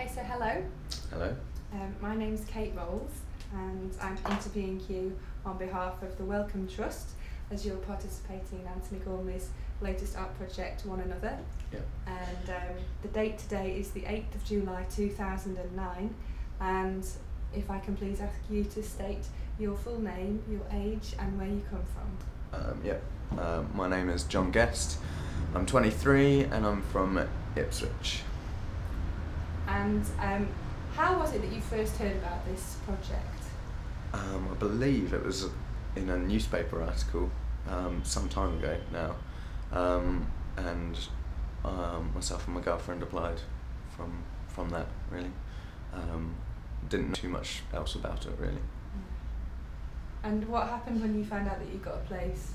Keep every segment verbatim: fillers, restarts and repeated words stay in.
Okay, so hello. Hello. Um, my name's Kate Rolls, and I'm interviewing you on behalf of the Wellcome Trust as you're participating in Anthony Gormley's latest art project, One Another. Yeah. And um, the date today is the eighth of July two thousand nine, and if I can please ask you to state your full name, your age, and where you come from. Um, yeah. Um, my name is John Guest. I'm twenty-three and I'm from Ipswich. And um, how was it that you first heard about this project? Um, I believe it was in a newspaper article um, some time ago now, um, and um, myself and my girlfriend applied from from that. Really, um, didn't know too much else about it really. And what happened when you found out that you got a place?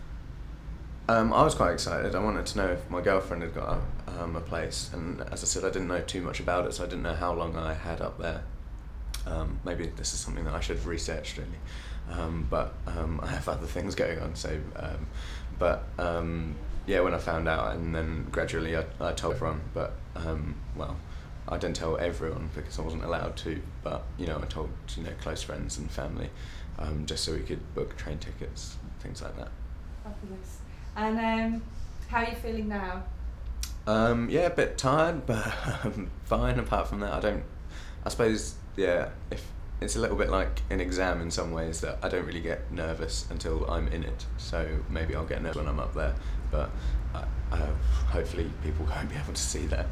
Um, I was quite excited. I wanted to know if my girlfriend had got a, um, a place, and as I said, I didn't know too much about it, so I didn't know how long I had up there. Um, maybe this is something that I should have researched really, um, but um, I have other things going on. So, um, but um, yeah, when I found out, and then gradually I, I told everyone, but um, well, I didn't tell everyone because I wasn't allowed to. But you know, I told you know close friends and family, um, just so we could book train tickets, things like that. Fabulous. And um, how are you feeling now? Um, yeah, a bit tired, but um, fine. Apart from that, I don't. I suppose, yeah. If it's a little bit like an exam in some ways, that I don't really get nervous until I'm in it. So maybe I'll get nervous when I'm up there, but I, I, hopefully people won't be able to see that.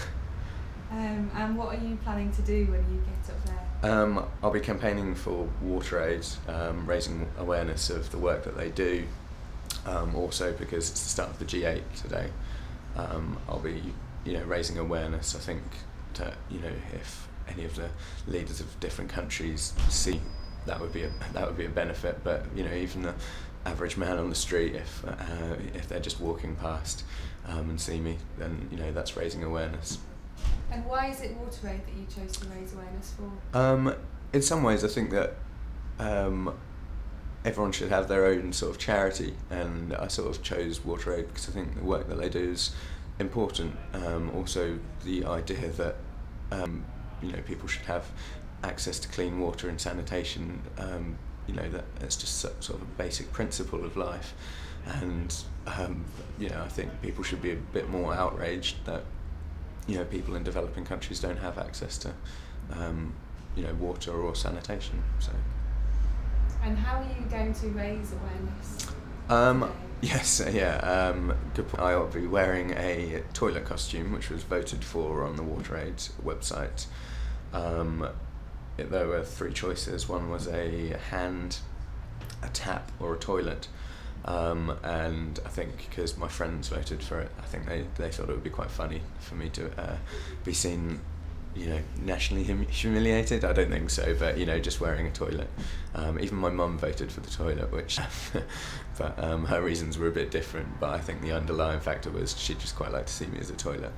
Um, and what are you planning to do when you get up there? Um, I'll be campaigning for WaterAid, um, raising awareness of the work that they do. Um, also, because it's the start of the G eight today, um, I'll be, you know, raising awareness. I think to, you know, if any of the leaders of different countries see, that would be a that would be a benefit. But you know, even the average man on the street, if uh, if they're just walking past um, and see me, then you know that's raising awareness. And why is it WaterAid that you chose to raise awareness for? Um, in some ways, I think that. Um, Everyone should have their own sort of charity, and I sort of chose WaterAid because I think the work that they do is important. Um, also, the idea that um, you know people should have access to clean water and sanitation. Um, you know that it's just so, sort of a basic principle of life, and um, you know I think people should be a bit more outraged that you know people in developing countries don't have access to um, you know water or sanitation. So. And how are you going to raise awareness? Um, today? yes, yeah, um, good point. I'll be wearing a toilet costume, which was voted for on the WaterAid website. Um, it, there were three choices. One was a hand, a tap, or a toilet. Um, and I think because my friends voted for it, I think they, they thought it would be quite funny for me to uh, be seen you know, nationally hum- humiliated. I don't think so, but you know, just wearing a toilet. Um, even my mum voted for the toilet, which, but um, her reasons were a bit different. But I think the underlying factor was she'd just quite like to see me as a toilet.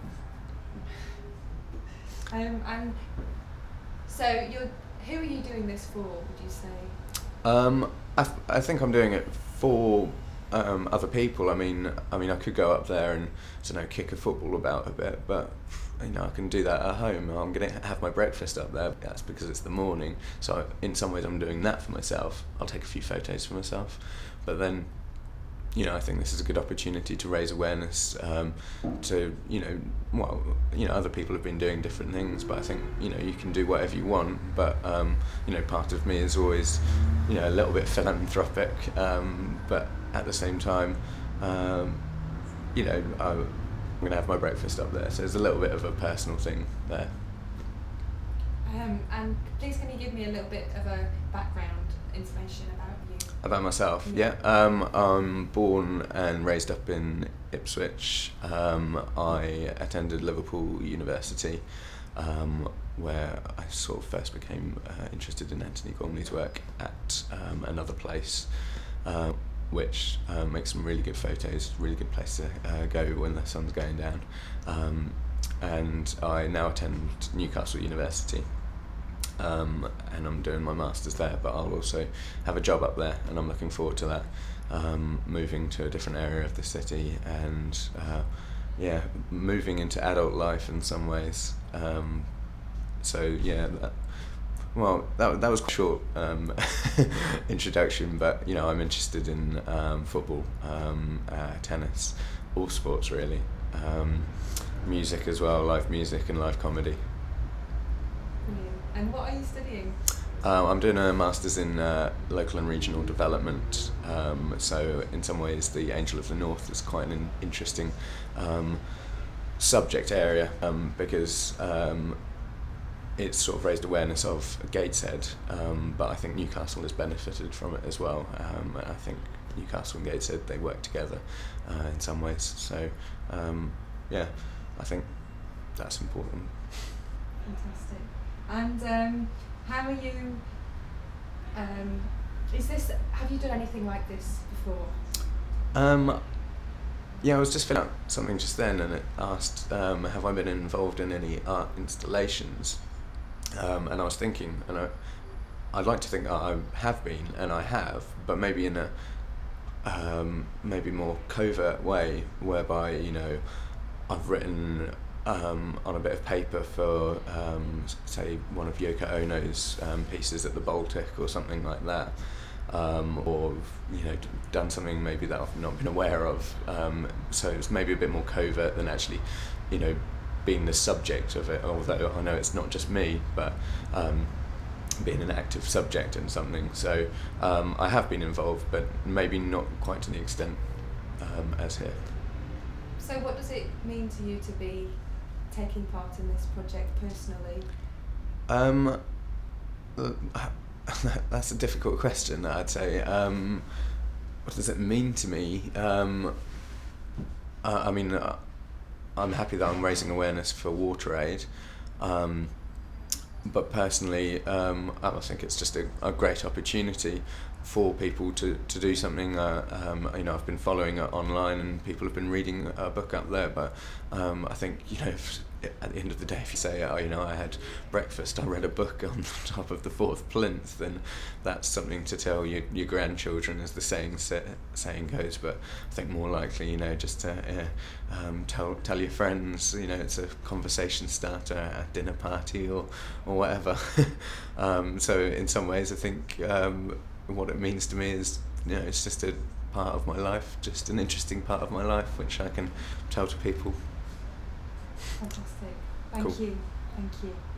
Um, and so you're, who are you doing this for? Would you say? Um, I, th- I think I'm doing it for um, other people. I mean, I mean, I could go up there and I don't know, kick a football about a bit, but. You know, I can do that at home. I'm going to have my breakfast up there. That's because it's the morning. So in some ways I'm doing that for myself. I'll take a few photos for myself. But then, you know, I think this is a good opportunity to raise awareness um, to, you know, well, you know, other people have been doing different things, but I think, you know, you can do whatever you want. But, um, you know, part of me is always, you know, a little bit philanthropic, um, but at the same time, um, you know, I, I'm going to have my breakfast up there, so there's a little bit of a personal thing there. Um, and please can you give me a little bit of a background information about you? About myself, Yeah. yeah. Um, I'm born and raised up in Ipswich. Um, I attended Liverpool University, um, where I sort of first became uh, interested in Anthony Gormley's work at um, another place. Uh, which um, makes some really good photos, really good place to uh, go when the sun's going down. Um, and I now attend Newcastle University, um, and I'm doing my masters there, but I'll also have a job up there, and I'm looking forward to that, um, moving to a different area of the city, and uh, yeah, moving into adult life in some ways, um, so yeah, that, well, that that was quite a short um, introduction, but you know, I'm interested in um, football, um, uh, tennis, all sports really, um, music as well, live music and live comedy. Brilliant. And what are you studying? Um, I'm doing a master's in uh, local and regional development. Um, so in some ways, the Angel of the North is quite an interesting um, subject area um, because um, it's sort of raised awareness of Gateshead, um, but I think Newcastle has benefited from it as well. Um, and I think Newcastle and Gateshead, they work together uh, in some ways. So um, yeah, I think that's important. Fantastic. And um, how are you, um, is this, have you done anything like this before? Um, yeah, I was just filling out something just then, and it asked, um, have I been involved in any art installations? Um, and I was thinking, and I, I'd like to think that I have been, and I have, but maybe in a um, maybe more covert way, whereby, you know, I've written um, on a bit of paper for, um, say, one of Yoko Ono's um, pieces at the Baltic or something like that. Um, or, you know, done something maybe that I've not been aware of. Um, so it's maybe a bit more covert than actually, you know, being the subject of it, although I know it's not just me, but um, being an active subject in something. So um, I have been involved, but maybe not quite to the extent um, as here. So what does it mean to you to be taking part in this project personally? Um, that's a difficult question, I'd say. Um, what does it mean to me? Um, I, I mean, uh, I'm happy that I'm raising awareness for WaterAid, um, but personally, um, I think it's just a, a great opportunity for people to, to do something. Uh, um, you know, I've been following it online, and people have been reading a book up there. But um, I think, you know, if, at the end of the day, if you say, oh, you know, I had breakfast, I read a book on top of the fourth plinth, then that's something to tell your your grandchildren, as the saying sa- saying goes. But I think more likely, you know, just to uh, um, tell tell your friends. You know, it's a conversation starter at a dinner party or or whatever. um, so in some ways, I think. Um, what it means to me is, you know, it's just a part of my life, just an interesting part of my life, which I can tell to people. Fantastic. Thank Cool. you. Thank you.